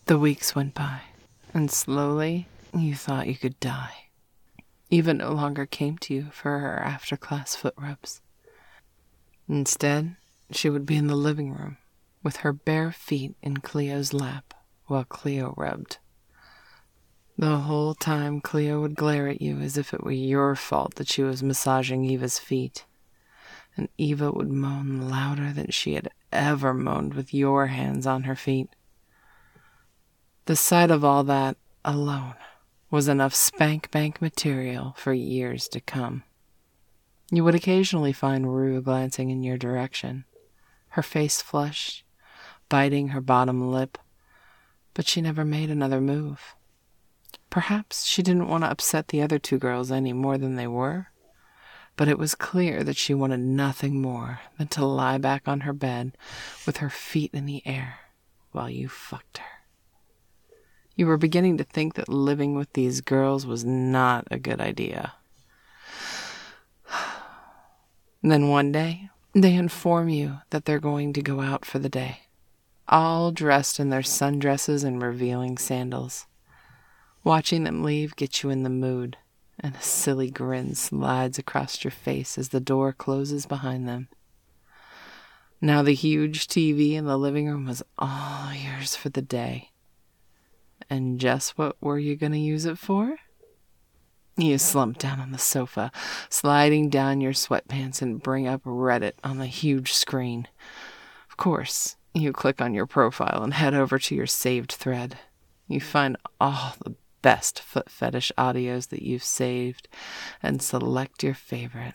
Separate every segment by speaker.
Speaker 1: The weeks went by, and slowly you thought you could die. Eva no longer came to you for her after-class foot rubs. Instead, she would be in the living room, with her bare feet in Cleo's lap, while Cleo rubbed. The whole time Cleo would glare at you as if it were your fault that she was massaging Eva's feet. And Eva would moan louder than she had ever moaned with your hands on her feet. The sight of all that, alone, was enough spank-bank material for years to come. You would occasionally find Rue glancing in your direction, her face flushed, biting her bottom lip, but she never made another move. Perhaps she didn't want to upset the other two girls any more than they were, but it was clear that she wanted nothing more than to lie back on her bed with her feet in the air while you fucked her. You were beginning to think that living with these girls was not a good idea. Then one day, they inform you that they're going to go out for the day, all dressed in their sundresses and revealing sandals. Watching them leave gets you in the mood, and a silly grin slides across your face as the door closes behind them. Now the huge TV in the living room was all yours for the day. And just what were you going to use it for? You slump down on the sofa, sliding down your sweatpants and bring up Reddit on the huge screen. Of course, you click on your profile and head over to your saved thread. You find all the best foot fetish audios that you've saved and select your favorite.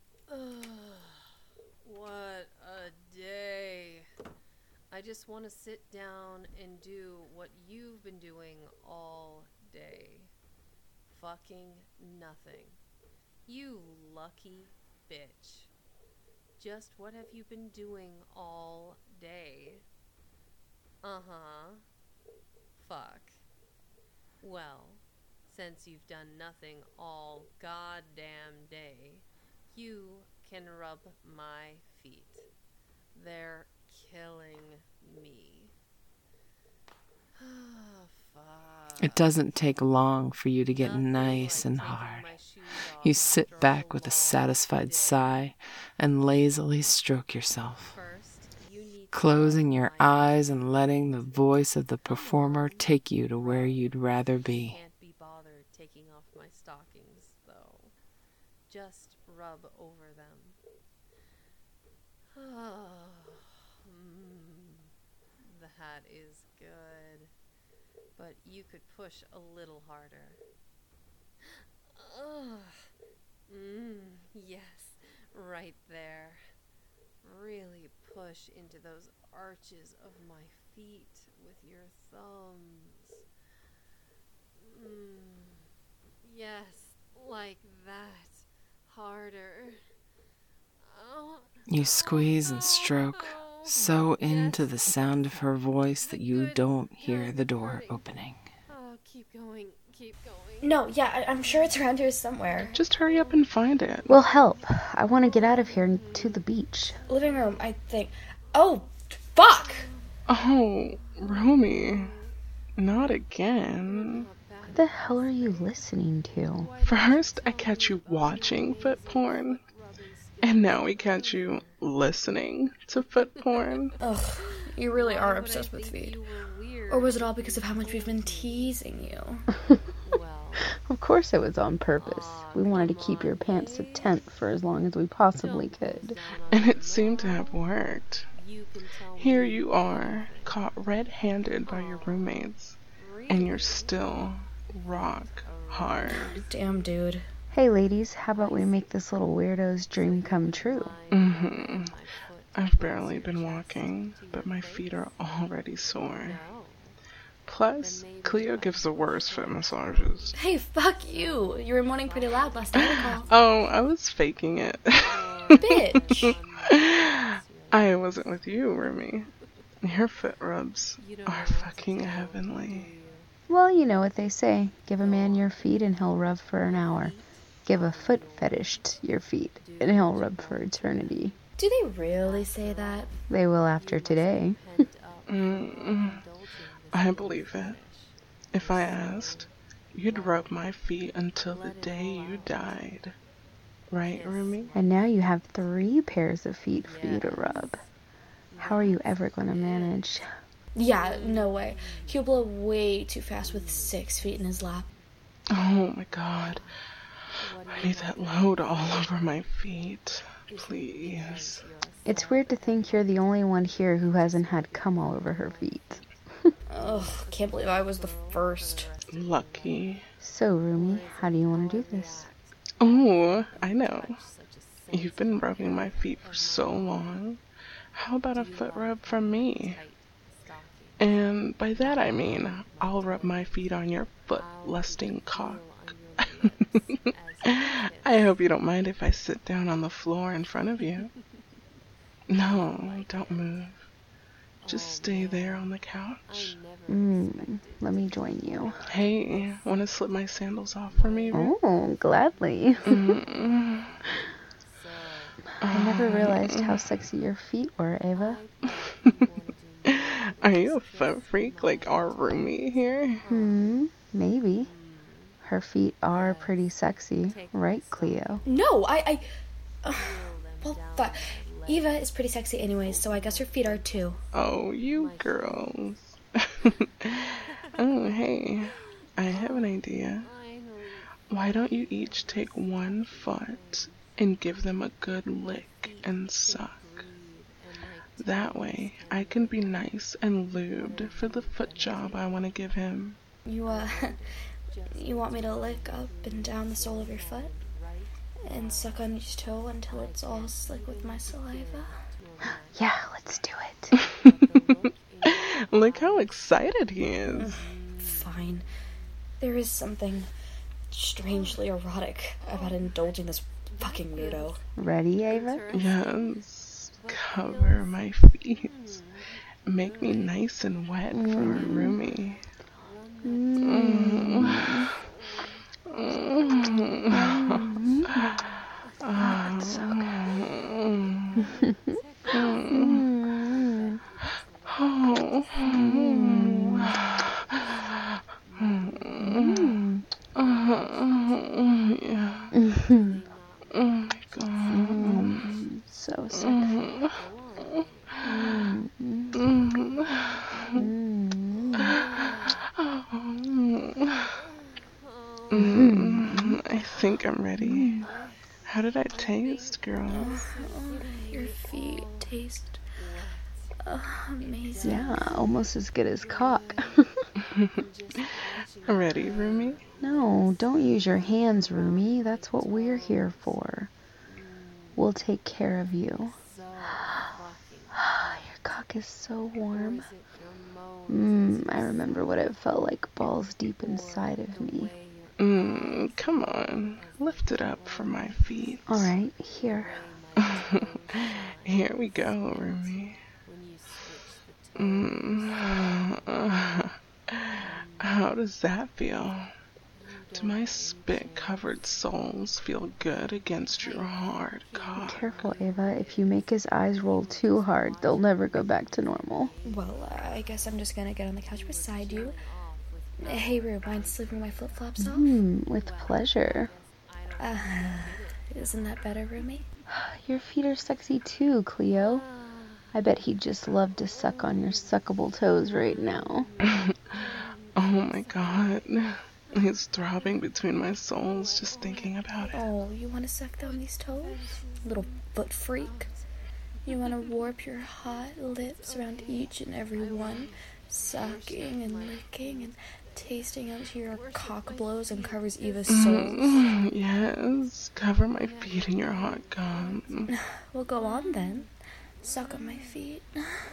Speaker 2: What a day. I just want to sit down and do what you've been doing all day. Fucking nothing. You lucky bitch. Just what have you been doing all day? Uh-huh. Fuck. Well, since you've done nothing all goddamn day, you can rub my feet. They're killing me. Fuck.
Speaker 1: It doesn't take long for you to get nice and hard. You sit back with a satisfied sigh and lazily stroke yourself, closing your eyes and letting the voice of the performer take you to where you'd rather be.
Speaker 2: Can't be bothered taking off my stockings, though. Just rub over them. The hat is good, but you could push a little harder. Yes, right there. Really push into those arches of my feet with your thumbs. Yes, like that. Harder.
Speaker 1: You squeeze and stroke so into the sound of her voice that you don't hear the door opening.
Speaker 2: Oh, keep going, keep going.
Speaker 3: No, yeah, I'm sure it's around here somewhere.
Speaker 4: Just hurry up and find it.
Speaker 5: We'll help. I want to get out of here and to the beach.
Speaker 3: Living room, I think. Oh, fuck!
Speaker 4: Oh, Romy. Not again.
Speaker 5: What the hell are you listening to?
Speaker 4: First, I catch you watching foot porn. And now we catch you listening to foot porn.
Speaker 3: Ugh, you really are obsessed with feet. Or was it all because of how much we've been teasing you?
Speaker 5: Of course it was on purpose. We wanted to keep your pants a tent for as long as we possibly could.
Speaker 4: And it seemed to have worked. Here you are, caught red-handed by your roommates, and you're still rock hard.
Speaker 3: Damn, dude.
Speaker 5: Hey ladies, how about we make this little weirdo's dream come true?
Speaker 4: I've barely been walking, but my feet are already sore. Plus, Cleo gives the worst foot massages.
Speaker 3: Hey, fuck you. You were moaning pretty loud last time I called.
Speaker 4: Oh, I was faking it.
Speaker 3: Bitch.
Speaker 4: I wasn't with you, Rumi. Your foot rubs are fucking heavenly.
Speaker 5: Well, you know what they say. Give a man your feet and he'll rub for an hour. Give a foot fetish your feet and he'll rub for eternity.
Speaker 3: Do they really say that?
Speaker 5: They will after today.
Speaker 4: I believe it. If I asked, you'd rub my feet until the day you died. Right, Rumi?
Speaker 5: And now you have 3 pairs of feet for you to rub. How are you ever going to manage?
Speaker 3: Yeah, no way. He'll blow way too fast with 6 feet in his lap.
Speaker 4: Oh my god. I need that load all over my feet. Please.
Speaker 5: It's weird to think you're the only one here who hasn't had cum all over her feet.
Speaker 3: Ugh, can't believe I was the first.
Speaker 4: Lucky.
Speaker 5: So, Rumi, how do you want to do this?
Speaker 4: Oh, I know. You've been rubbing my feet for so long. How about a foot rub from me? And by that I mean, I'll rub my feet on your foot-lusting cock. I hope you don't mind if I sit down on the floor in front of you. No, don't move. Just stay there on the couch.
Speaker 5: Let me join you.
Speaker 4: Hey, want to slip my sandals off for me?
Speaker 5: Oh, gladly. I never realized how sexy your feet were, Ava.
Speaker 4: Are you a foot freak like our Rumi here?
Speaker 5: Maybe. Her feet are pretty sexy, right, Cleo?
Speaker 3: No, well, but Eva is pretty sexy anyways, so I guess her feet are too.
Speaker 4: Oh, you girls. Oh, hey, I have an idea. Why don't you each take one foot and give them a good lick and suck? That way, I can be nice and lubed for the foot job I want to give him.
Speaker 3: You want me to lick up and down the sole of your foot? And suck on each toe until it's all slick with my saliva?
Speaker 5: Yeah, let's do it.
Speaker 4: Look how excited he is.
Speaker 3: Fine. There is something strangely erotic about indulging this fucking weirdo.
Speaker 5: Ready, Ava?
Speaker 4: Yes. Cover my feet. Make me nice and wet for a Rumi.
Speaker 5: That's so good.
Speaker 4: Oh my god.
Speaker 5: So sexy.
Speaker 4: I think I'm ready. How did I taste, girls?
Speaker 3: Your feet taste amazing.
Speaker 5: Yeah, almost as good as cock.
Speaker 4: Ready, Rumi?
Speaker 5: No, don't use your hands, Rumi. That's what we're here for. We'll take care of you. Your cock is so warm. I remember what it felt like balls deep inside of me.
Speaker 4: Come on. Lift it up for my feet.
Speaker 5: Alright, here.
Speaker 4: Here we go, Rumi. How does that feel? Do my spit-covered soles feel good against your hard cock?
Speaker 5: Careful, Ava. If you make his eyes roll too hard, they'll never go back to normal.
Speaker 3: Well, I guess I'm just gonna get on the couch beside you. Hey, Rue, mind sleeping my flip-flops off?
Speaker 5: With pleasure.
Speaker 3: Isn't that better, Rumi?
Speaker 5: Your feet are sexy too, Cleo. I bet he'd just love to suck on your suckable toes right now.
Speaker 4: Oh my god. It's throbbing between my soles just thinking about it.
Speaker 3: Oh, you want to suck down these toes? Little foot freak. You want to warp your hot lips around each and every one, sucking and licking and tasting until your cock blows and covers Eva's soles.
Speaker 4: Yes, cover my feet in your hot gum.
Speaker 3: Well, go on then. Suck on my feet.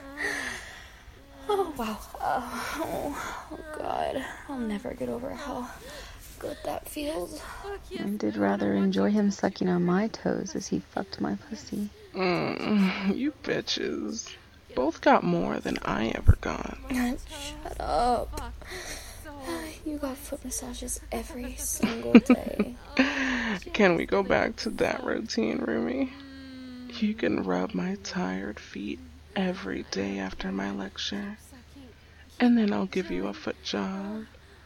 Speaker 3: Oh, wow. Oh, God. I'll never get over how good that feels.
Speaker 5: I did rather enjoy him sucking on my toes as he fucked my pussy.
Speaker 4: You bitches. Both got more than I ever got.
Speaker 3: Shut up. You got foot massages every single day.
Speaker 4: Can we go back to that routine, Rumi? You can rub my tired feet every day after my lecture. And then I'll give you a foot job.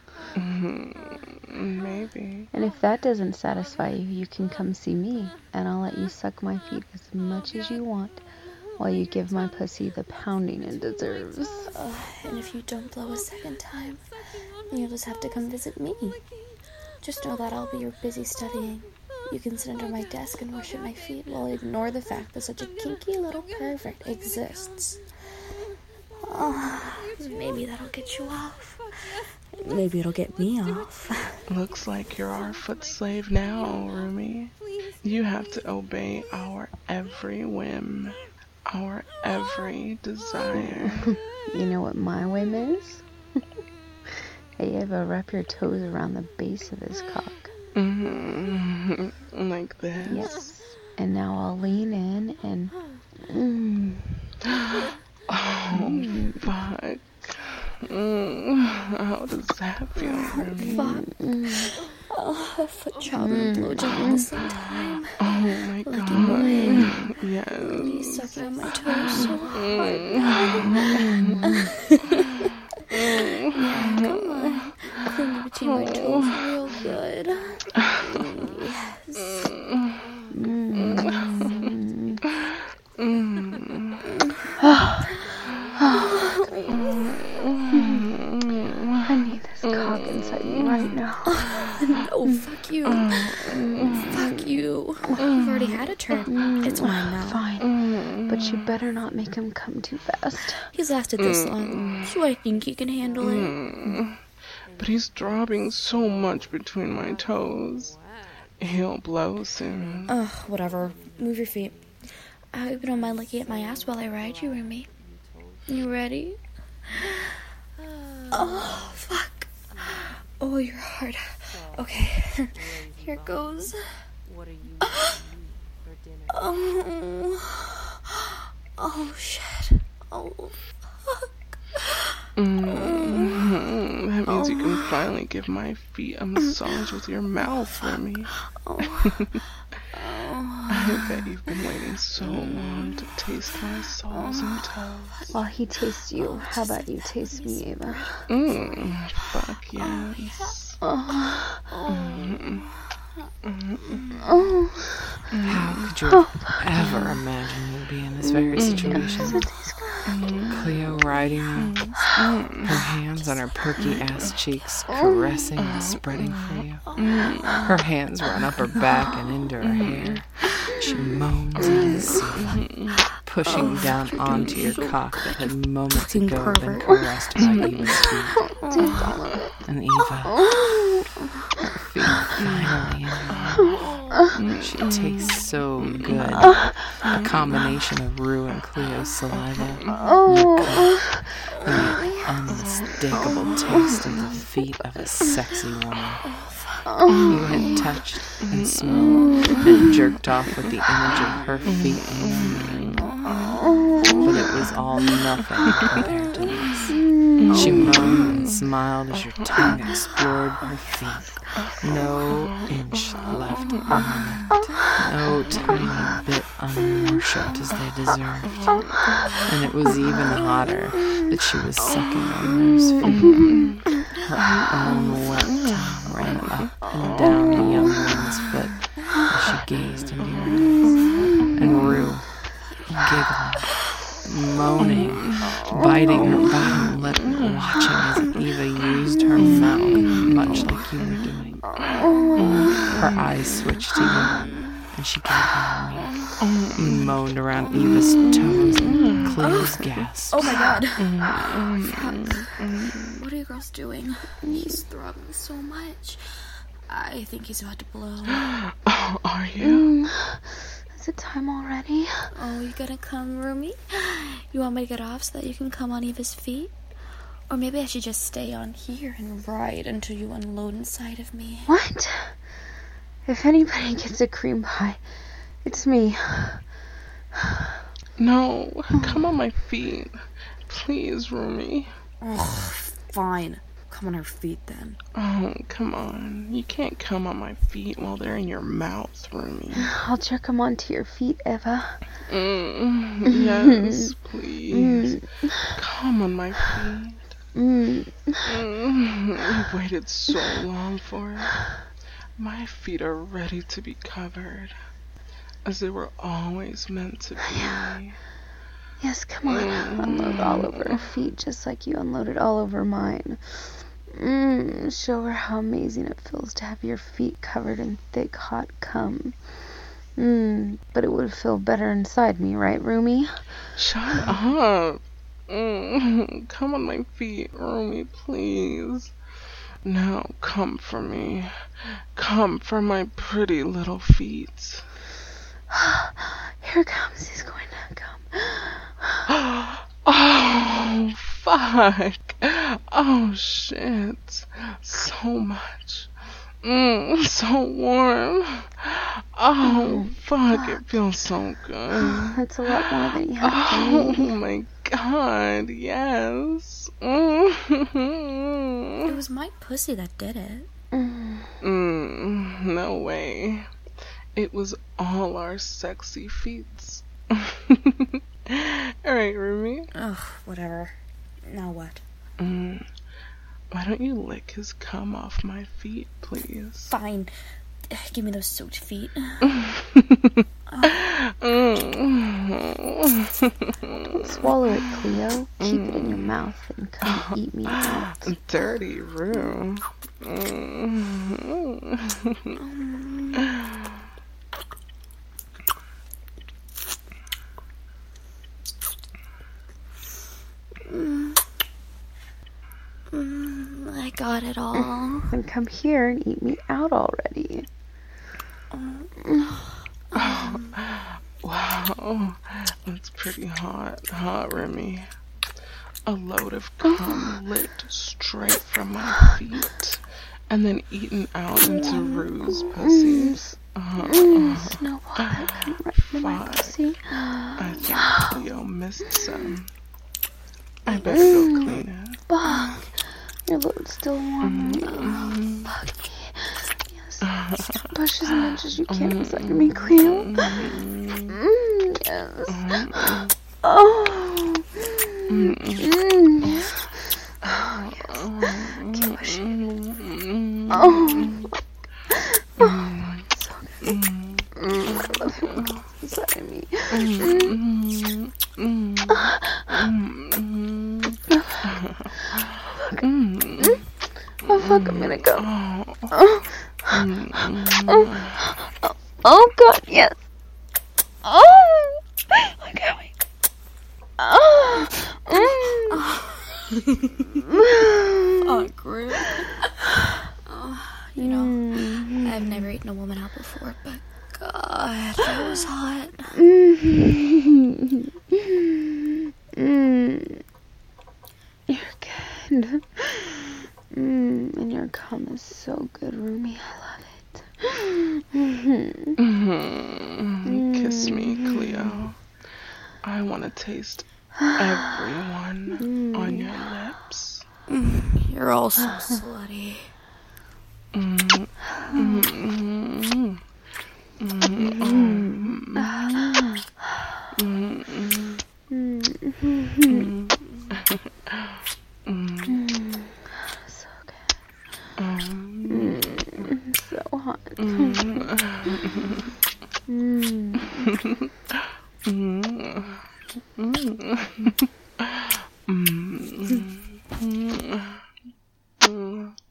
Speaker 4: Maybe.
Speaker 5: And if that doesn't satisfy you, you can come see me, and I'll let you suck my feet as much as you want, while you give my pussy the pounding it deserves.
Speaker 3: And if you don't blow a second time, you'll just have to come visit me. Just know that I'll be busy studying. You can sit under my desk and worship my feet while I ignore the fact that such a kinky little pervert exists. Maybe that'll get you off. Maybe it'll get me off.
Speaker 4: Looks like you're our foot slave now, Rumi. You have to obey our every whim, our every desire.
Speaker 5: You know what my whim is? Hey, Eva, wrap your toes around the base of his cock.
Speaker 4: Like this?
Speaker 5: Yes. And now I'll lean in and...
Speaker 4: Oh, fuck. How does that feel, Rumi?
Speaker 3: Fuck. A foot job and a blowjob at the same time.
Speaker 4: Oh my
Speaker 3: Licking
Speaker 4: god.
Speaker 3: away.
Speaker 4: Yes.
Speaker 3: He's sucking on my toes so hard. Yeah, come on. Cling me between my toes real good. Yes.
Speaker 5: I need this cock inside me right now.
Speaker 3: No, fuck you. Fuck you. You've already had a turn. It's mine now.
Speaker 5: Fine. But you better not make him come too fast.
Speaker 3: He's lasted this long, so I think he can handle it.
Speaker 4: But he's dropping so much between my toes. He'll blow soon.
Speaker 3: Ugh, whatever. Move your feet. I hope you don't mind looking at my ass while I ride you, Rumi. You ready? Oh, fuck. Oh, you're hard. Okay, here goes.
Speaker 2: What are you for dinner?
Speaker 3: Oh, shit. Oh, fuck.
Speaker 4: That means you can finally give my feet a massage with your mouth, Rumi. I bet you've been waiting so long to taste my soles and toes.
Speaker 5: While he tastes you, how about you taste me, Ava?
Speaker 4: Fuck yes.
Speaker 1: How could you ever imagine you'd be in this very situation? Cleo riding you, her hands on her perky ass cheeks, caressing and spreading for you. Her hands run up her back and into her hair. She moans and sees, pushing down onto your cock that had moments ago been caressed by Eva's feet. And Eva, her feet finally in her. She tastes so good. A combination of Rue and Cleo's saliva, and the unmistakable taste of the feet of a sexy woman. You had touched and smelled and jerked off with the image of her feet in your mind. But it was all nothing compared to this. She moaned and smiled as your tongue explored her feet. No inch left unlicked. No tiny bit unworshipped as they deserved. And it was even hotter that she was sucking on those feet. Her own wet tongue ran up and down the young woman's foot as she gazed into your eyes. And Rue, giggling, moaning, biting her bottom lip, watching as Eva used her mouth much like you were doing. Her eyes switched to you, and she gave her a wink. You moaned around Eva's toes and Cleo's gasps.
Speaker 3: Oh my god. Fuck. What are you girls doing? He's throbbing so much. I think he's about to blow.
Speaker 4: Oh, are you?
Speaker 5: Is it time already?
Speaker 3: Oh, you gonna come, Rumi? You want me to get off so that you can come on Eva's feet? Or maybe I should just stay on here and ride until you unload inside of me.
Speaker 5: What? If anybody gets a cream pie, it's me.
Speaker 4: No, come on my feet. Please, Rumi.
Speaker 3: Oh, fine. Come on her feet then.
Speaker 4: Oh, come on. You can't come on my feet while they're in your mouth, Rumi.
Speaker 5: I'll jerk them onto your feet, Eva.
Speaker 4: Yes, please. Come on my feet. I've waited so long for it. My feet are ready to be covered, as they were always meant to be.
Speaker 5: Yes, come on. Unload all over her feet, just like you unloaded all over mine. Show her how amazing it feels to have your feet covered in thick, hot cum. But it would feel better inside me, right, Rumi?
Speaker 4: Shut up. Come on my feet, Rumi, please. Now come for me. Come for my pretty little feet.
Speaker 5: Here comes. He's going to come.
Speaker 4: Oh, fuck. Oh, shit. So much. So warm. Oh, fuck. It feels so good.
Speaker 5: That's a lot more than you had for
Speaker 4: Oh,
Speaker 5: me.
Speaker 4: my God. Yes.
Speaker 3: It was my pussy that did it.
Speaker 4: No way. It was all our sexy feet. Alright, Rumi.
Speaker 3: Ugh, whatever. Now what?
Speaker 4: Why don't you lick his cum off my feet, please?
Speaker 3: Fine. Give me those soaked feet.
Speaker 5: Swallow it, Cleo. Keep it in your mouth and come eat me out.
Speaker 4: Dirty room.
Speaker 3: I got it all.
Speaker 5: Then come here and eat me out already.
Speaker 4: Wow, that's pretty hot, huh, Remy? A load of cum licked straight from my feet, and then eaten out into Rue's pussy.
Speaker 5: Snowball, come right into my pussy.
Speaker 4: I think Cleo missed some. I better go clean it.
Speaker 5: Fuck. Your load's still warm. Fuck me. Yes. Push as much as you can inside me, Cleo. Yes. Oh. Keep pushing. Oh. So good. I love you inside of me. Oh fuck, I'm gonna go. Oh god, yes. Oh, I'm going.
Speaker 3: Fuck, rude. You know, I've never eaten a woman out before, but God, that was hot.
Speaker 5: You're good. And your cum is so good, Rumi. I love it.
Speaker 4: Kiss me, Cleo. I want to taste everyone on your lips.
Speaker 3: You're all so slutty.